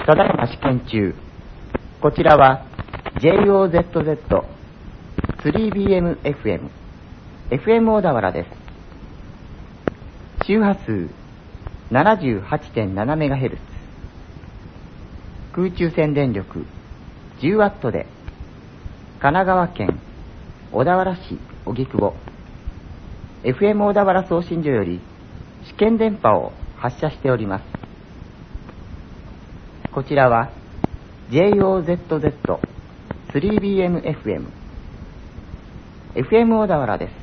ただいま試験中。こちらは JOZZ3BMFM FM 小田原です。周波数 78.7MHz、 空中線電力 10W で神奈川県小田原市荻窪 FM 小田原送信所より試験電波を発射しております。こちらは JOZZ3BMFM FM 小田原です。